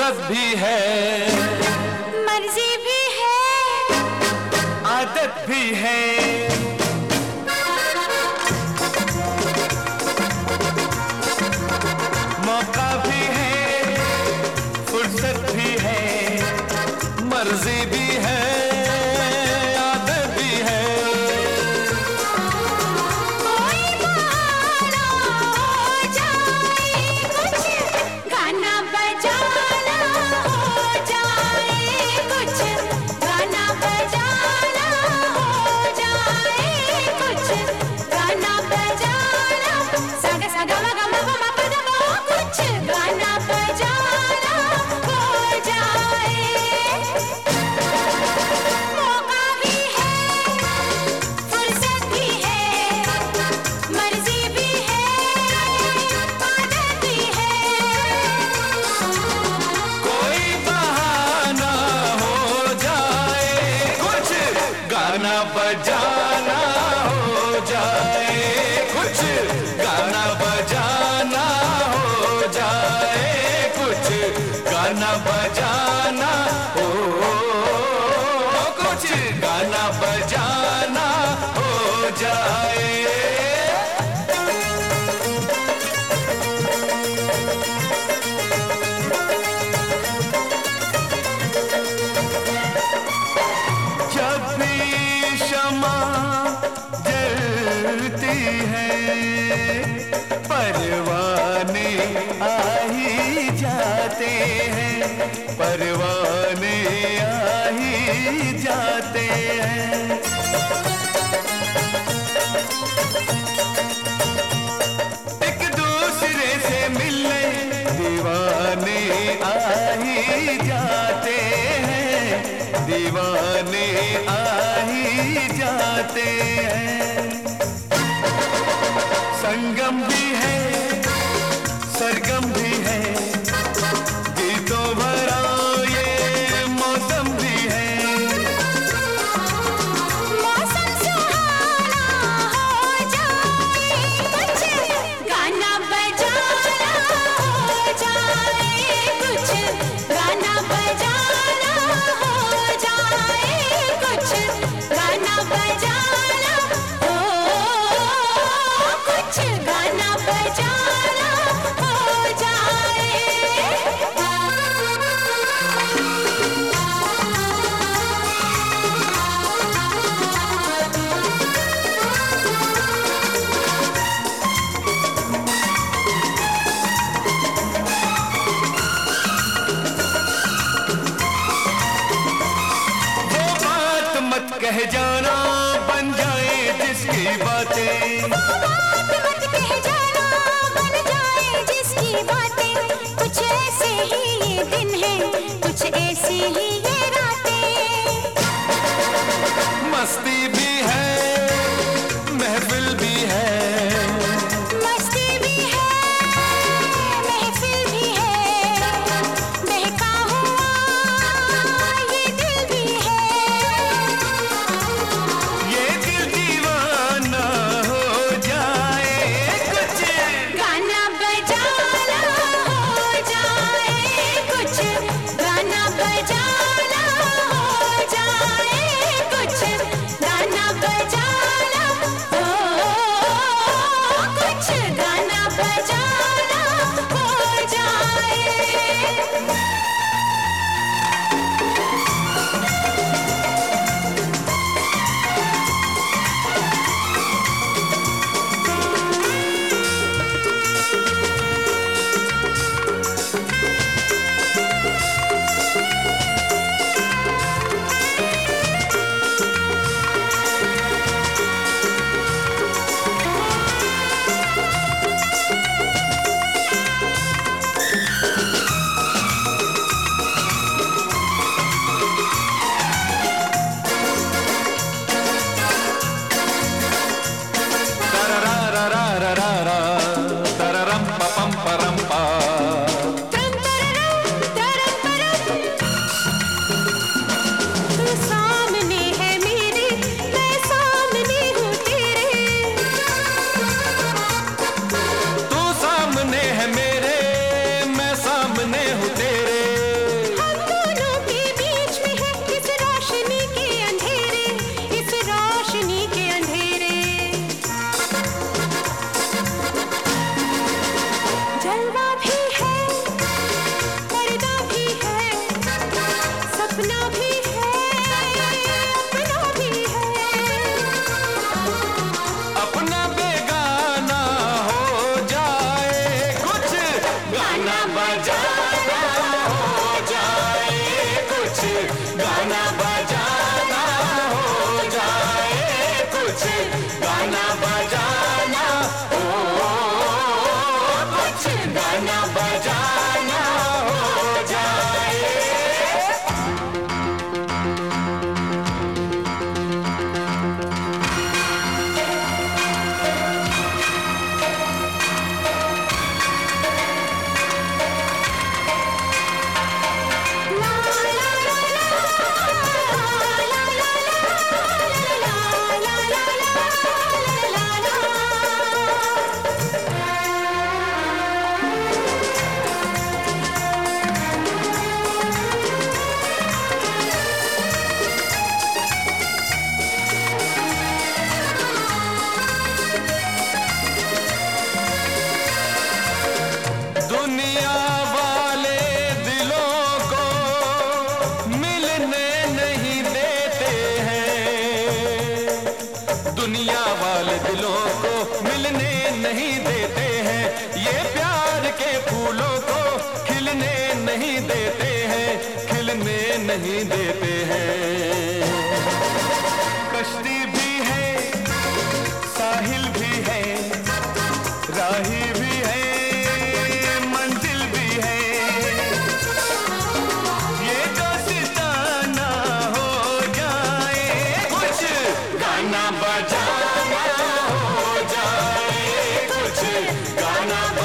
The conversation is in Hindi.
फुर्सत भी है, मर्जी भी है, आदत भी है, मौका भी है, फुर्सत भी है, मर्जी भी है, आदत भी है। कोई बहाना हो जाए, कुछ गाना बजाना हो जाए, कुछ गाना बजाना हो जाए, कुछ गाना बजाना, सागा सागा मगा मगा मगा दबा, कुछ गाना बजाना हो जाए। मौका भी है, फुर्सत भी है, मर्जी भी है, आदत भी है। कोई बहाना हो जाए, कुछ गाना बजाना हो जाए, कुछ गाना बजाना हो जाए, कुछ गाना बजाना हो, कुछ गाना बजाना हो जाए। जब भी शमा जलती है, परवाने आ ही जाते हैं, परवाने आ ही जाते हैं। एक दूसरे से मिलने दीवाने आ ही जाते हैं, दीवाने आ ही जाते हैं। संगम भी है, सरगम भी है, गीतों भरा ये मौसम भी है। मौसम सुहाना हो जाए, कुछ गाना बजाना हो जाए, कुछ गाना बजाना हो जाए, कुछ गाना बजाना हो, कुछ गाना बजाना हो जाए। राही भी है मंजिल भी है, ये दोस्ताना हो जाए कुछ गाना बजाना हो जाए, कुछ गाना